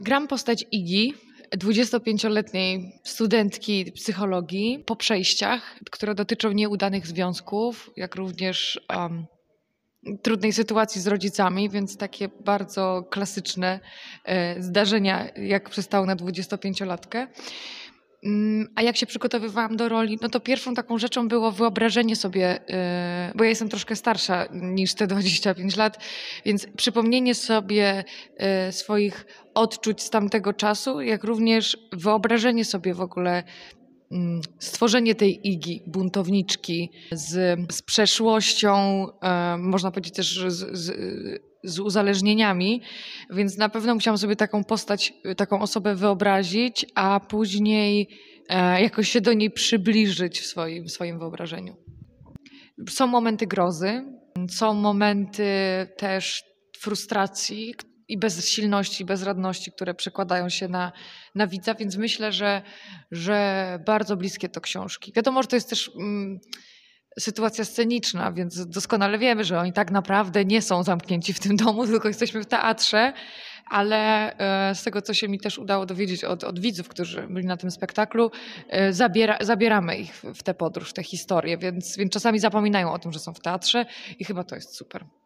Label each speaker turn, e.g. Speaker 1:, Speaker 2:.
Speaker 1: Gram postać Igi, 25-letniej studentki psychologii po przejściach, które dotyczą nieudanych związków, jak również trudnej sytuacji z rodzicami, więc takie bardzo klasyczne zdarzenia, jak przystało na 25-latkę. A jak się przygotowywałam do roli, no to pierwszą taką rzeczą było wyobrażenie sobie, bo ja jestem troszkę starsza niż te 25 lat, więc przypomnienie sobie swoich odczuć z tamtego czasu, jak również wyobrażenie sobie w ogóle stworzenie tej Igi, buntowniczki z przeszłością, można powiedzieć też z uzależnieniami, więc na pewno musiałam sobie taką postać, taką osobę wyobrazić, a później jakoś się do niej przybliżyć w swoim wyobrażeniu. Są momenty grozy, są momenty też frustracji i bezsilności, bezradności, które przekładają się na widza, więc myślę, że bardzo bliskie to książki. Wiadomo, że to jest też sytuacja sceniczna, więc doskonale wiemy, że oni tak naprawdę nie są zamknięci w tym domu, tylko jesteśmy w teatrze, ale z tego, co się mi też udało dowiedzieć od widzów, którzy byli na tym spektaklu, zabieramy ich w tę podróż, w tę historię, więc czasami zapominają o tym, że są w teatrze i chyba to jest super.